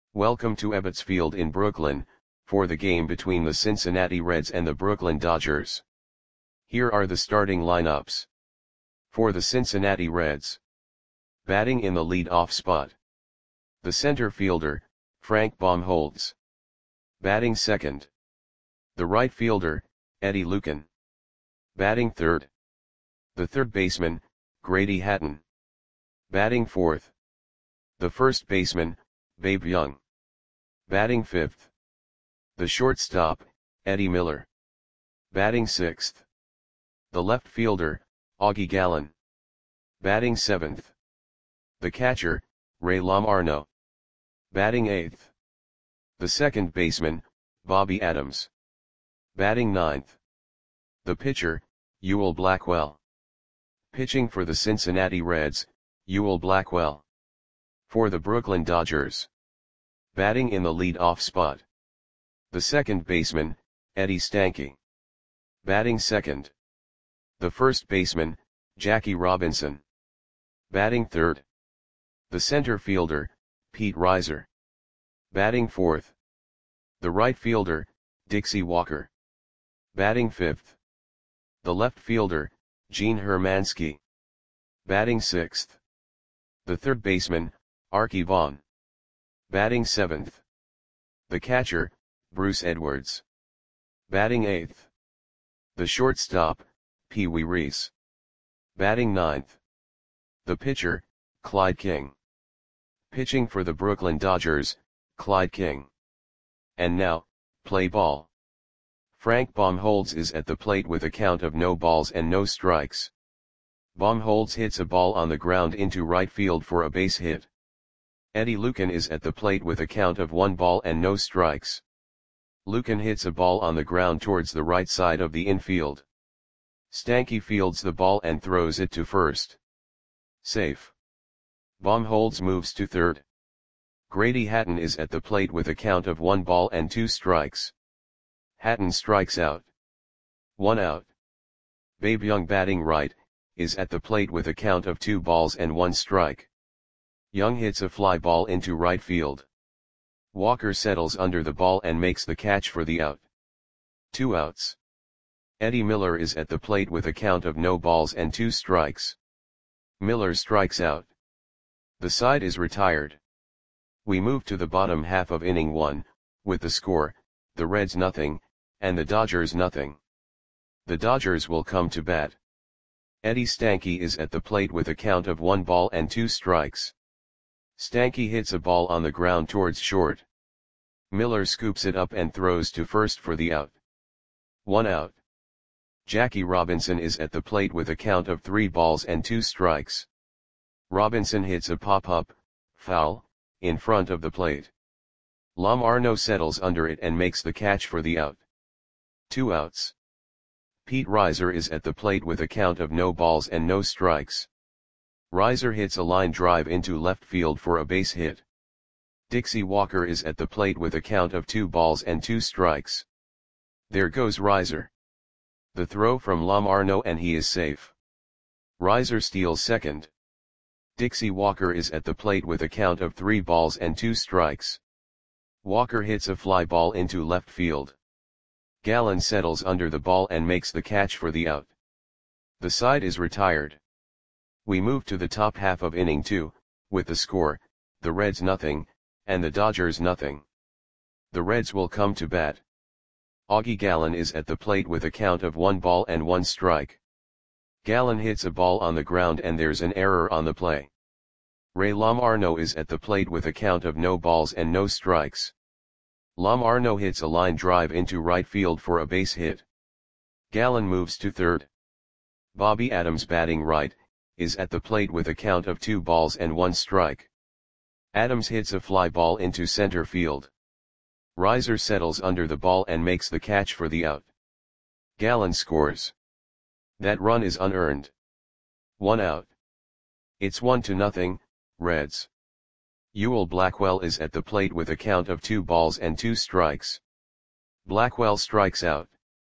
Welcome to Ebbets Field in Brooklyn, for the game between the Cincinnati Reds and the Brooklyn Dodgers. Here are the starting lineups. For the Cincinnati Reds. Batting in the lead-off spot. The center fielder, Frank Baumholtz. Batting second. The right fielder, Eddie Lucan. Batting third. The third baseman, Grady Hatton. Batting fourth. The first baseman, Babe Young. Batting fifth. The shortstop, Eddie Miller. Batting sixth. The left fielder, Augie Gallen. Batting seventh. The catcher, Ray Lamarno. Batting eighth. The second baseman, Bobby Adams. Batting ninth. The pitcher, Ewell Blackwell. Pitching for the Cincinnati Reds, Ewell Blackwell. For the Brooklyn Dodgers. Batting in the lead-off spot. The second baseman, Eddie Stanky. Batting second. The first baseman, Jackie Robinson. Batting third. The center fielder, Pete Reiser. Batting fourth. The right fielder, Dixie Walker. Batting fifth. The left fielder, Gene Hermansky. Batting sixth. The third baseman, Archie Vaughn. Batting seventh. The catcher, Bruce Edwards. Batting eighth. The shortstop, Pee Wee Reese. Batting ninth. The pitcher, Clyde King. Pitching for the Brooklyn Dodgers, Clyde King. And now, play ball. Frank Baumholtz is at the plate with a count of no balls and no strikes. Baumholtz hits a ball on the ground into right field for a base hit. Eddie Lucan is at the plate with a count of 1 ball and no strikes. Lucan hits a ball on the ground towards the right side of the infield. Stanky fields the ball and throws it to first. Safe. Baumholtz moves to third. Grady Hatton is at the plate with a count of 1 ball and 2 strikes. Hatton strikes out. 1 out. Babe Young batting right, is at the plate with a count of 2 balls and 1 strike. Young hits a fly ball into right field. Walker settles under the ball and makes the catch for the out. 2 outs. Eddie Miller is at the plate with a count of no balls and 2 strikes. Miller strikes out. The side is retired. We move to the bottom half of inning 1, with the score, the Reds nothing, and the Dodgers nothing. The Dodgers will come to bat. Eddie Stanky is at the plate with a count of 1 ball and 2 strikes. Stanky hits a ball on the ground towards short. Miller scoops it up and throws to first for the out. 1 out. Jackie Robinson is at the plate with a count of 3 balls and 2 strikes. Robinson hits a pop-up, foul, in front of the plate. Lamarno settles under it and makes the catch for the out. 2 outs. Pete Reiser is at the plate with a count of no balls and no strikes. Reiser hits a line drive into left field for a base hit. Dixie Walker is at the plate with a count of 2 balls and 2 strikes. There goes Reiser. The throw from Lamarno and he is safe. Reiser steals second. Dixie Walker is at the plate with a count of 3 balls and 2 strikes. Walker hits a fly ball into left field. Gallen settles under the ball and makes the catch for the out. The side is retired. We move to the top half of inning 2, with the score, the Reds nothing, and the Dodgers nothing. The Reds will come to bat. Augie Gallen is at the plate with a count of 1 ball and 1 strike. Gallen hits a ball on the ground and there's an error on the play. Ray Lamarno is at the plate with a count of no balls and no strikes. Lamarno hits a line drive into right field for a base hit. Gallen moves to third. Bobby Adams batting right, is at the plate with a count of 2 balls and 1 strike. Adams hits a fly ball into center field. Reiser settles under the ball and makes the catch for the out. Gallen scores. That run is unearned. 1 out. It's 1-0, Reds. Ewell Blackwell is at the plate with a count of 2 balls and 2 strikes. Blackwell strikes out.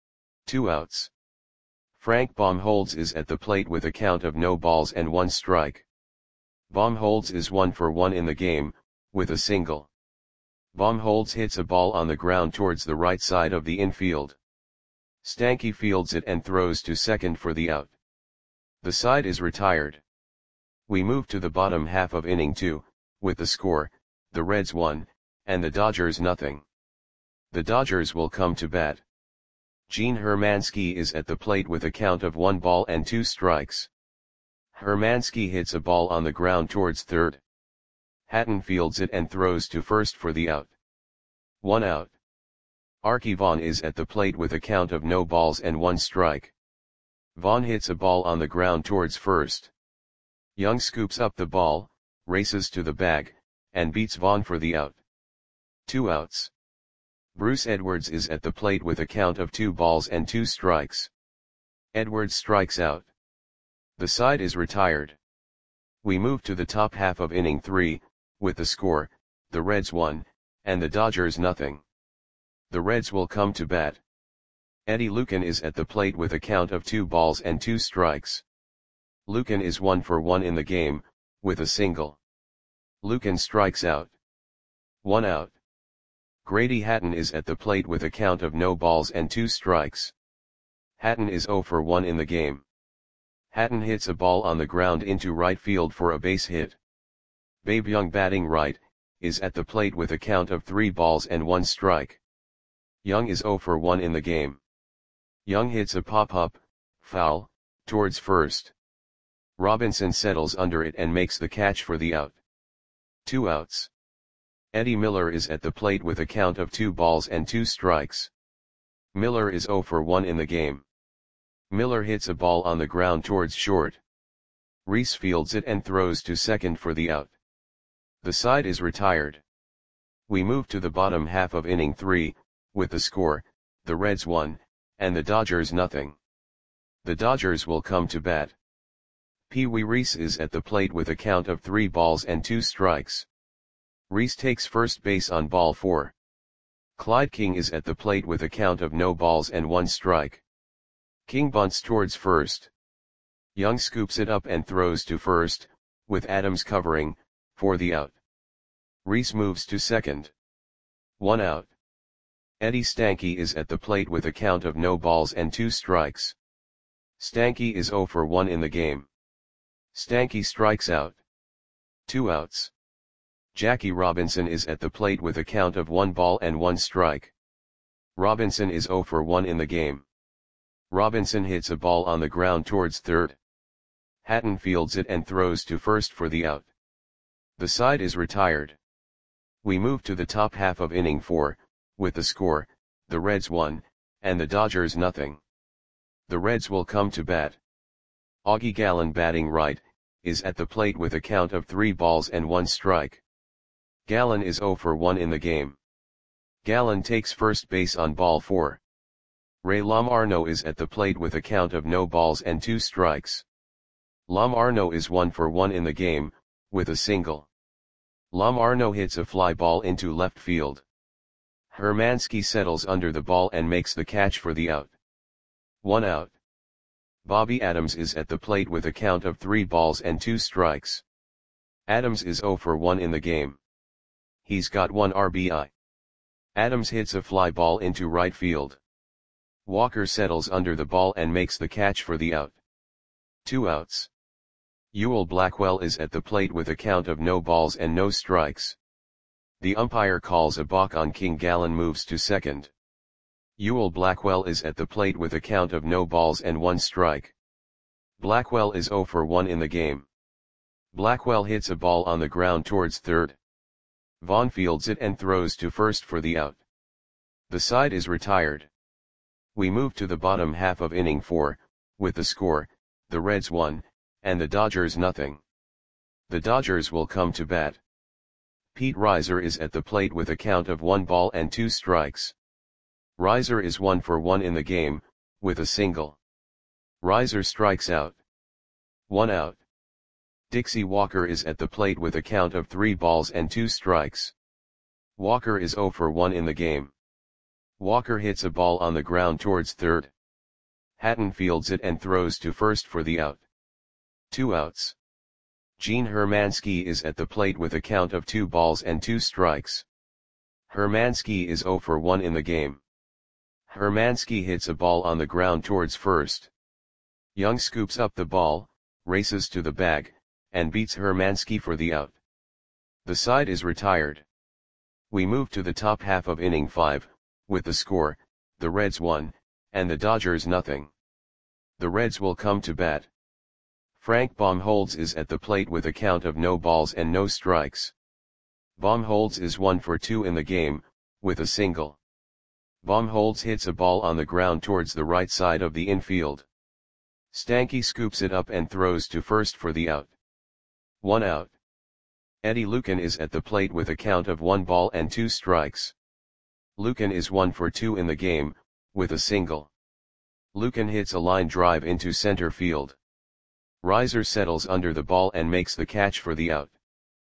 2 outs. Frank Baumholtz is at the plate with a count of no balls and 1 strike. Baumholtz is 1 for 1 in the game, with a single. Baum hits a ball on the ground towards the right side of the infield. Stanky fields it and throws to second for the out. The side is retired. We move to the bottom half of inning 2, with the score, the Reds 1, and the Dodgers nothing. The Dodgers will come to bat. Gene Hermansky is at the plate with a count of 1 ball and 2 strikes. Hermansky hits a ball on the ground towards third. Hatton fields it and throws to first for the out. 1 out. Arky Vaughan is at the plate with a count of no balls and 1 strike. Vaughan hits a ball on the ground towards first. Young scoops up the ball, races to the bag, and beats Vaughan for the out. 2 outs. Bruce Edwards is at the plate with a count of 2 balls and 2 strikes. Edwards strikes out. The side is retired. We move to the top half of inning 3, with the score, the Reds 1, and the Dodgers nothing. The Reds will come to bat. Eddie Lucan is at the plate with a count of 2 balls and 2 strikes. Lucan is 1 for 1 in the game, with a single. Lucan strikes out. 1 out. Grady Hatton is at the plate with a count of no balls and 2 strikes. Hatton is 0 for 1 in the game. Hatton hits a ball on the ground into right field for a base hit. Babe Young batting right, is at the plate with a count of 3 balls and 1 strike. Young is 0 for 1 in the game. Young hits a pop-up, foul, towards first. Robinson settles under it and makes the catch for the out. 2 outs. Eddie Miller is at the plate with a count of 2 balls and 2 strikes. Miller is 0 for 1 in the game. Miller hits a ball on the ground towards short. Reese fields it and throws to second for the out. The side is retired. We move to the bottom half of inning 3, with the score, the Reds 1, and the Dodgers nothing. The Dodgers will come to bat. Pee Wee Reese is at the plate with a count of 3 balls and 2 strikes. Reese takes first base on ball 4. Clyde King is at the plate with a count of no balls and 1 strike. King bunts towards first. Young scoops it up and throws to first, with Adams covering, for the out. Reese moves to second. 1 out. Eddie Stanky is at the plate with a count of no balls and 2 strikes. Stanky is 0 for 1 in the game. Stanky strikes out. 2 outs. Jackie Robinson is at the plate with a count of 1 ball and 1 strike. Robinson is 0 for 1 in the game. Robinson hits a ball on the ground towards third. Hatton fields it and throws to first for the out. The side is retired. We move to the top half of inning 4, with the score, the Reds 1, and the Dodgers nothing. The Reds will come to bat. Augie Gallen batting right, is at the plate with a count of 3 balls and 1 strike. Gallen is 0 for 1 in the game. Gallen takes first base on ball 4. Ray Lamarno is at the plate with a count of no balls and 2 strikes. Lamarno is 1 for 1 in the game, with a single. Lamarno hits a fly ball into left field. Hermansky settles under the ball and makes the catch for the out. 1 out. Bobby Adams is at the plate with a count of 3 balls and 2 strikes. Adams is 0 for 1 in the game. He's got 1 RBI. Adams hits a fly ball into right field. Walker settles under the ball and makes the catch for the out. 2 outs. Ewell Blackwell is at the plate with a count of no balls and no strikes. The umpire calls a balk on King. Gallen moves to second. Ewell Blackwell is at the plate with a count of no balls and 1 strike. Blackwell is 0 for 1 in the game. Blackwell hits a ball on the ground towards third. Vaughan fields it and throws to first for the out. The side is retired. We move to the bottom half of inning 4, with the score, the Reds 1, and the Dodgers nothing. The Dodgers will come to bat. Pete Reiser is at the plate with a count of 1 ball and 2 strikes. Reiser is 1 for 1 in the game, with a single. Reiser strikes out. 1 out. Dixie Walker is at the plate with a count of 3 balls and 2 strikes. Walker is 0 for 1 in the game. Walker hits a ball on the ground towards third. Hatton fields it and throws to first for the out. 2 outs. Gene Hermansky is at the plate with a count of 2 balls and 2 strikes. Hermansky is 0 for 1 in the game. Hermansky hits a ball on the ground towards first. Young scoops up the ball, races to the bag, and beats Hermansky for the out. The side is retired. We move to the top half of inning 5, with the score, the Reds 1, and the Dodgers nothing. The Reds will come to bat. Frank Baumholtz is at the plate with a count of no balls and no strikes. Baumholtz is 1 for 2 in the game, with a single. Baumholtz hits a ball on the ground towards the right side of the infield. Stanky scoops it up and throws to first for the out. 1 out. Eddie Lucan is at the plate with a count of 1 ball and 2 strikes. Lucan is 1 for 2 in the game, with a single. Lucan hits a line drive into center field. Reiser settles under the ball and makes the catch for the out.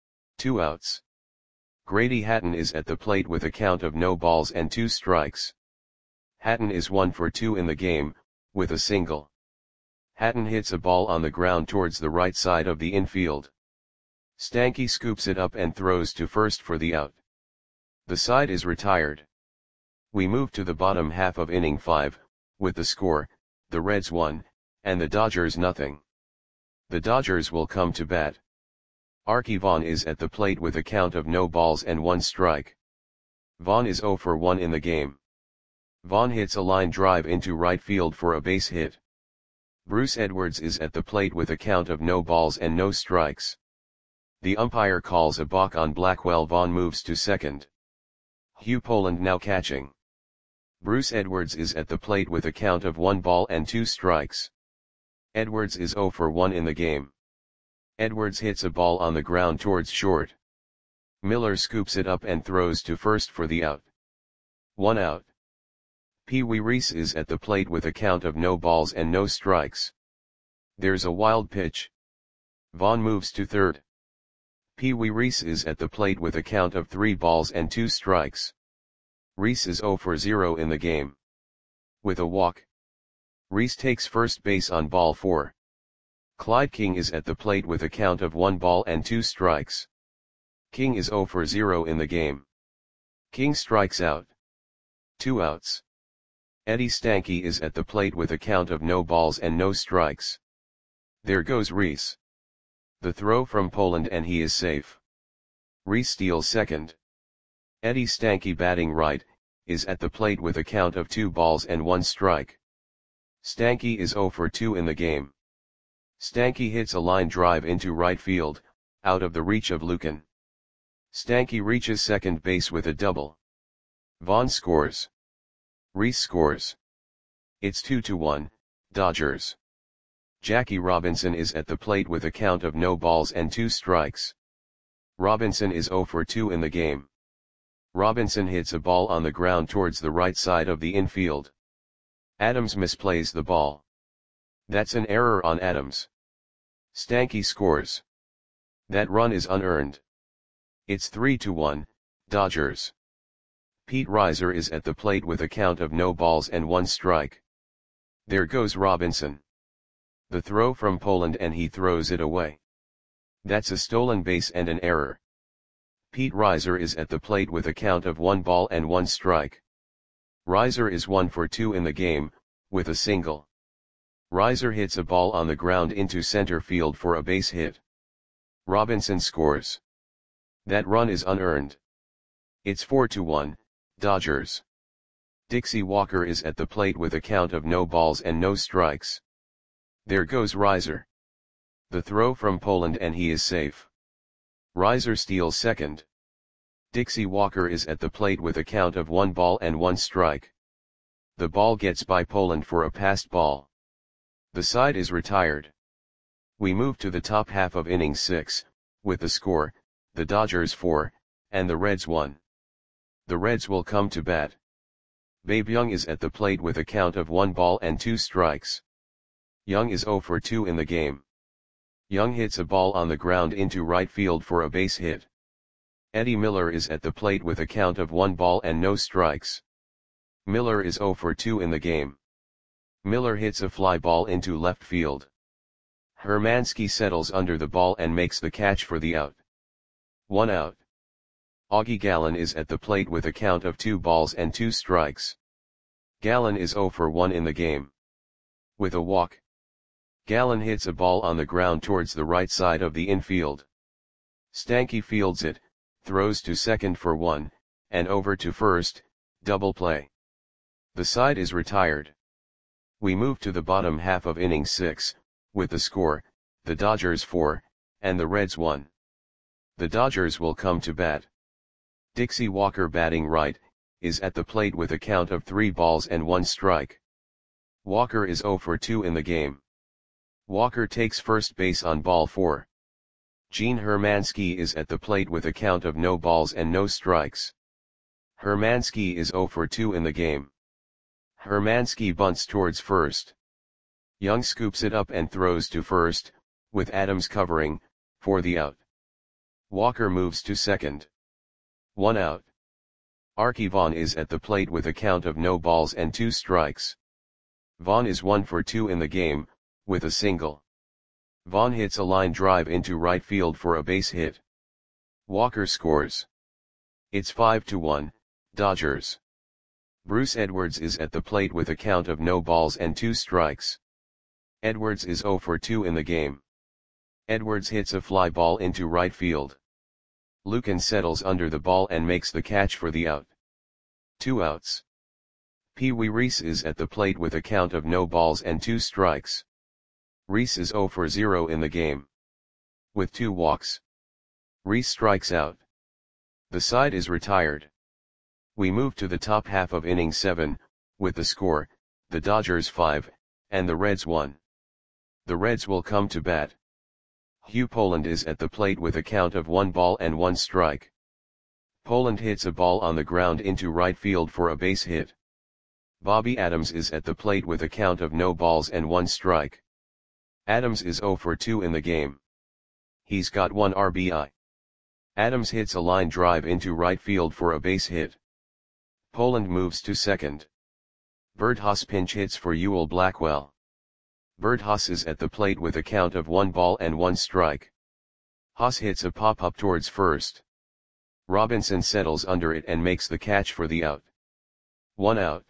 2 outs. Grady Hatton is at the plate with a count of no balls and 2 strikes. Hatton is 1 for 2 in the game, with a single. Hatton hits a ball on the ground towards the right side of the infield. Stanky scoops it up and throws to first for the out. The side is retired. We move to the bottom half of inning 5, with the score, the Reds 1, and the Dodgers nothing. The Dodgers will come to bat. Arky Vaughan is at the plate with a count of no balls and 1 strike. Vaughan is 0 for 1 in the game. Vaughan hits a line drive into right field for a base hit. Bruce Edwards is at the plate with a count of no balls and no strikes. The umpire calls a balk on Blackwell. Vaughan moves to second. Hugh Poland now catching. Bruce Edwards is at the plate with a count of 1 ball and 2 strikes. Edwards is 0 for 1 in the game. Edwards hits a ball on the ground towards short. Miller scoops it up and throws to first for the out. 1 out. Pee Wee Reese is at the plate with a count of no balls and no strikes. There's a wild pitch. Vaughan moves to third. Pee Wee Reese is at the plate with a count of 3 balls and 2 strikes. Reese is 0 for 0 in the game. With a walk. Reese takes first base on ball 4. Clyde King is at the plate with a count of 1 ball and 2 strikes. King is 0 for 0 in the game. King strikes out. 2 outs. Eddie Stanky is at the plate with a count of no balls and no strikes. There goes Reese. The throw from Poland and he is safe. Reese steals second. Eddie Stanky batting right, is at the plate with a count of 2 balls and 1 strike. Stanky is 0 for 2 in the game. Stanky hits a line drive into right field, out of the reach of Lucan. Stanky reaches second base with a double. Vaughan scores. Reese scores. It's 2-1, Dodgers. Jackie Robinson is at the plate with a count of no balls and 2 strikes. Robinson is 0 for 2 in the game. Robinson hits a ball on the ground towards the right side of the infield. Adams misplays the ball. That's an error on Adams. Stanky scores. That run is unearned. It's 3-1, Dodgers. Pete Reiser is at the plate with a count of no balls and 1 strike. There goes Robinson. The throw from Poland and he throws it away. That's a stolen base and an error. Pete Reiser is at the plate with a count of 1 ball and 1 strike. Reiser is 1 for 2 in the game, with a single. Reiser hits a ball on the ground into center field for a base hit. Robinson scores. That run is unearned. It's 4-1, Dodgers. Dixie Walker is at the plate with a count of no balls and no strikes. There goes Reiser. The throw from Poland and he is safe. Reiser steals second. Dixie Walker is at the plate with a count of 1 ball and 1 strike. The ball gets by Poland for a passed ball. The side is retired. We move to the top half of inning 6, with the score, the Dodgers 4, and the Reds 1. The Reds will come to bat. Babe Young is at the plate with a count of 1 ball and 2 strikes. Young is 0 for 2 in the game. Young hits a ball on the ground into right field for a base hit. Eddie Miller is at the plate with a count of 1 ball and no strikes. Miller is 0 for 2 in the game. Miller hits a fly ball into left field. Hermansky settles under the ball and makes the catch for the out. 1 out. Augie Gallen is at the plate with a count of 2 balls and 2 strikes. Gallen is 0 for 1 in the game. With a walk, Gallen hits a ball on the ground towards the right side of the infield. Stanky fields it, throws to second for 1, and over to first, double play. The side is retired. We move to the bottom half of inning 6, with the score, the Dodgers 4, and the Reds 1. The Dodgers will come to bat. Dixie Walker, batting right, is at the plate with a count of 3 balls and 1 strike. Walker is 0 for 2 in the game. Walker takes first base on ball 4. Gene Hermansky is at the plate with a count of no balls and no strikes. Hermansky is 0 for 2 in the game. Hermansky bunts towards first. Young scoops it up and throws to first, with Adams covering, for the out. Walker moves to second. 1 out. Arky Vaughan is at the plate with a count of no balls and 2 strikes. Vaughan is 1 for 2 in the game, with a single. Vaughan hits a line drive into right field for a base hit. Walker scores. It's 5-1, Dodgers. Bruce Edwards is at the plate with a count of no balls and 2 strikes. Edwards is 0 for 2 in the game. Edwards hits a fly ball into right field. Lucan settles under the ball and makes the catch for the out. 2 outs. Pee Wee Reese is at the plate with a count of no balls and 2 strikes. Reese is 0 for 0 in the game. With 2 walks, Reese strikes out. The side is retired. We move to the top half of inning 7, with the score, the Dodgers 5, and the Reds 1. The Reds will come to bat. Hugh Poland is at the plate with a count of 1 ball and 1 strike. Poland hits a ball on the ground into right field for a base hit. Bobby Adams is at the plate with a count of no balls and 1 strike. Adams is 0 for 2 in the game. He's got 1 RBI. Adams hits a line drive into right field for a base hit. Poland moves to second. Birdhouse pinch hits for Ewell Blackwell. Birdhouse is at the plate with a count of 1 ball and 1 strike. Haas hits a pop-up towards first. Robinson settles under it and makes the catch for the out. 1 out.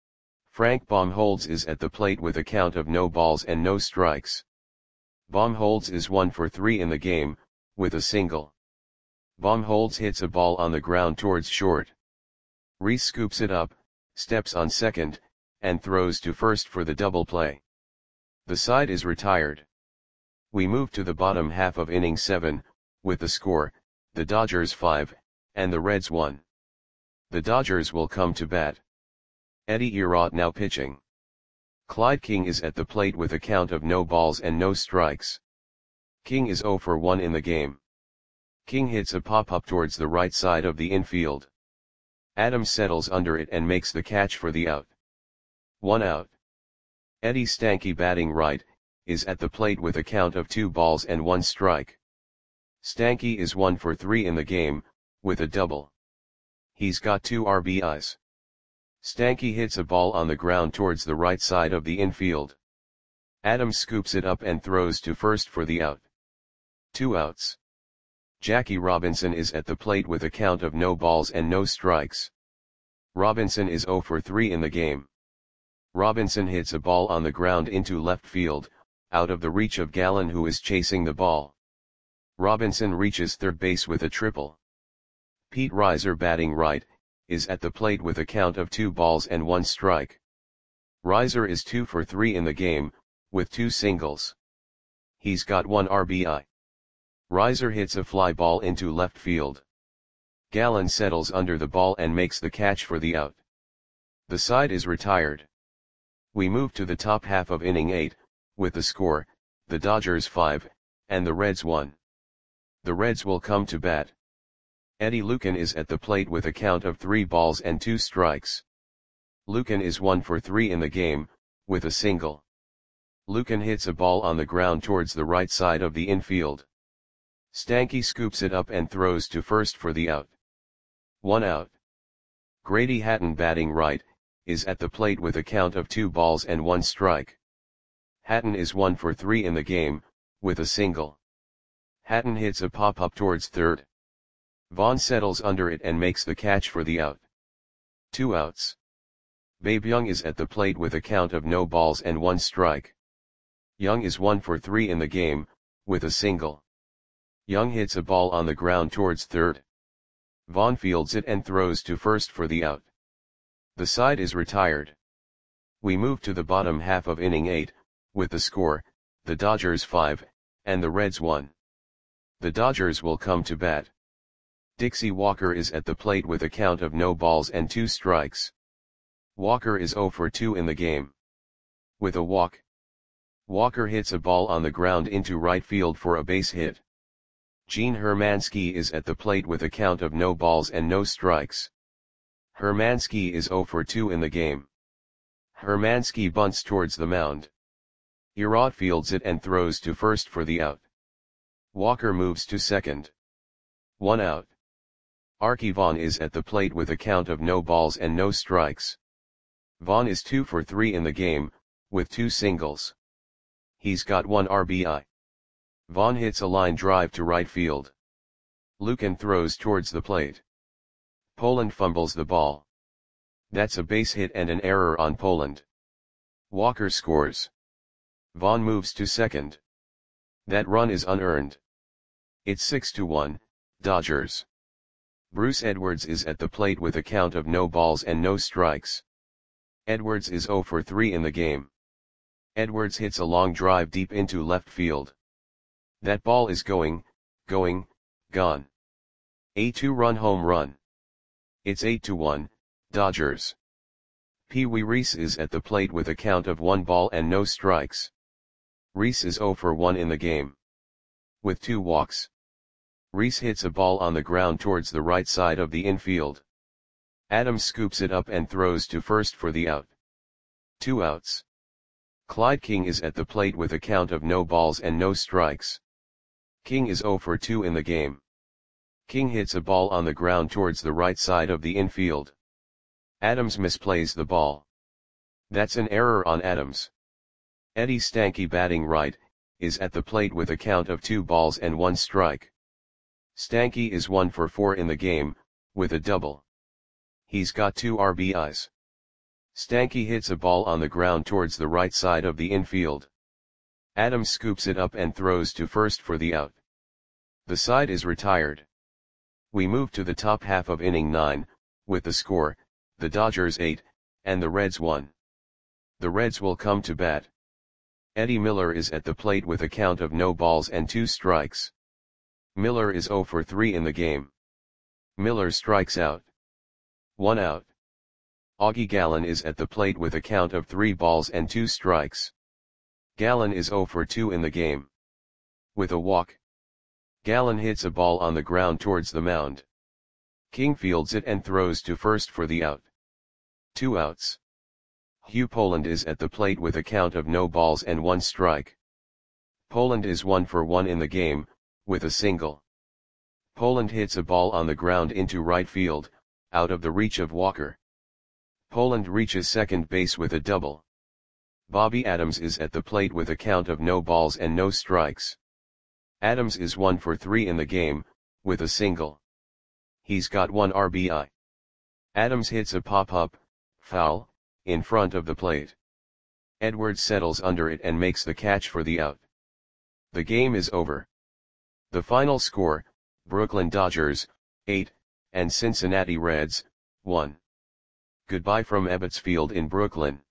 Frank Baumholtz is at the plate with a count of no balls and no strikes. Baumholtz is 1 for 3 in the game, with a single. Baumholtz hits a ball on the ground towards short. Reese scoops it up, steps on second, and throws to first for the double play. The side is retired. We move to the bottom half of inning 7, with the score, the Dodgers 5, and the Reds 1. The Dodgers will come to bat. Eddie Erott now pitching. Clyde King is at the plate with a count of no balls and no strikes. King is 0 for 1 in the game. King hits a pop-up towards the right side of the infield. Adams settles under it and makes the catch for the out. 1 out. Eddie Stanky, batting right, is at the plate with a count of 2 balls and 1 strike. Stanky is 1 for 3 in the game, with a double. He's got 2 RBIs. Stanky hits a ball on the ground towards the right side of the infield. Adams scoops it up and throws to first for the out. 2 outs. Jackie Robinson is at the plate with a count of no balls and no strikes. Robinson is 0 for 3 in the game. Robinson hits a ball on the ground into left field, out of the reach of Gallen, who is chasing the ball. Robinson reaches third base with a triple. Pete Reiser, batting right, is at the plate with a count of 2 balls and 1 strike. Reiser is 2 for 3 in the game, with 2 singles. He's got 1 RBI. Reiser hits a fly ball into left field. Gallen settles under the ball and makes the catch for the out. The side is retired. We move to the top half of inning 8, with the score, the Dodgers 5, and the Reds 1. The Reds will come to bat. Eddie Lucan is at the plate with a count of 3 balls and 2 strikes. Lucan is 1 for 3 in the game, with a single. Lucan hits a ball on the ground towards the right side of the infield. Stanky scoops it up and throws to first for the out. 1 out. Grady Hatton, batting right, is at the plate with a count of 2 balls and 1 strike. Hatton is 1 for 3 in the game, with a single. Hatton hits a pop-up towards third. Vaughn settles under it and makes the catch for the out. 2 outs. Babe Young is at the plate with a count of no balls and 1 strike. Young is 1 for 3 in the game, with a single. Young hits a ball on the ground towards third. Vaughn fields it and throws to first for the out. The side is retired. We move to the bottom half of inning 8, with the score, the Dodgers 5, and the Reds 1. The Dodgers will come to bat. Dixie Walker is at the plate with a count of no balls and 2 strikes. Walker is 0 for 2 in the game. With a walk, Walker hits a ball on the ground into right field for a base hit. Gene Hermansky is at the plate with a count of no balls and no strikes. Hermansky is 0 for 2 in the game. Hermansky bunts towards the mound. Erod fields it and throws to first for the out. Walker moves to second. 1 out. Arky Vaughan is at the plate with a count of no balls and no strikes. Vaughan is 2 for 3 in the game, with 2 singles. He's got 1 RBI. Vaughan hits a line drive to right field. Lucan throws towards the plate. Poland fumbles the ball. That's a base hit and an error on Poland. Walker scores. Vaughan moves to second. That run is unearned. It's 6-1, Dodgers. Bruce Edwards is at the plate with a count of no balls and no strikes. Edwards is 0 for 3 in the game. Edwards hits a long drive deep into left field. That ball is gone. A 2-run home run. It's 8-1, Dodgers. Pee Wee Reese is at the plate with a count of 1 ball and no strikes. Reese is 0 for 1 in the game. With 2 walks. Reese hits a ball on the ground towards the right side of the infield. Adams scoops it up and throws to first for the out. 2 outs. Clyde King is at the plate with a count of no balls and no strikes. King is 0 for 2 in the game. King hits a ball on the ground towards the right side of the infield. Adams misplays the ball. That's an error on Adams. Eddie Stanky, batting right, is at the plate with a count of 2 balls and 1 strike. Stanky is 1 for 4 in the game, with a double. He's got 2 RBIs. Stanky hits a ball on the ground towards the right side of the infield. Adams scoops it up and throws to first for the out. The side is retired. We move to the top half of inning 9, with the score, the Dodgers 8, and the Reds 1. The Reds will come to bat. Eddie Miller is at the plate with a count of no balls and 2 strikes. Miller is 0 for 3 in the game. Miller strikes out. 1 out. Augie Gallen is at the plate with a count of 3 balls and 2 strikes. Gallen is 0 for 2 in the game. With a walk, Gallen hits a ball on the ground towards the mound. King fields it and throws to first for the out. 2 outs. Hugh Poland is at the plate with a count of no balls and 1 strike. Poland is 1 for 1 in the game, with a single. Poland hits a ball on the ground into right field, out of the reach of Walker. Poland reaches second base with a double. Bobby Adams is at the plate with a count of no balls and no strikes. Adams is 1 for 3 in the game, with a single. He's got 1 RBI. Adams hits a pop-up, foul, in front of the plate. Edwards settles under it and makes the catch for the out. The game is over. The final score, Brooklyn Dodgers, 8, and Cincinnati Reds, 1. Goodbye from Ebbets Field in Brooklyn.